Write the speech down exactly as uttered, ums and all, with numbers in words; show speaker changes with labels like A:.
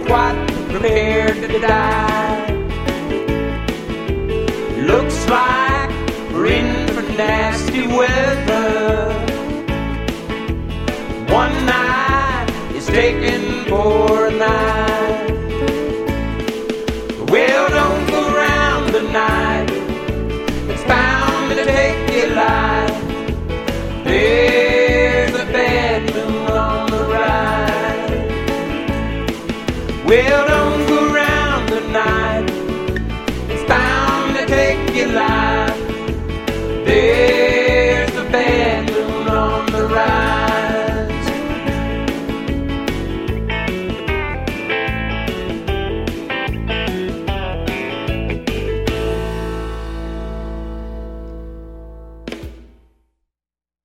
A: quite prepared to die. Looks like we're in for nasty weather. One night is taken for a night. Well, don't go round the night, it's bound to take your life. There's a bad moon on the rise. Well,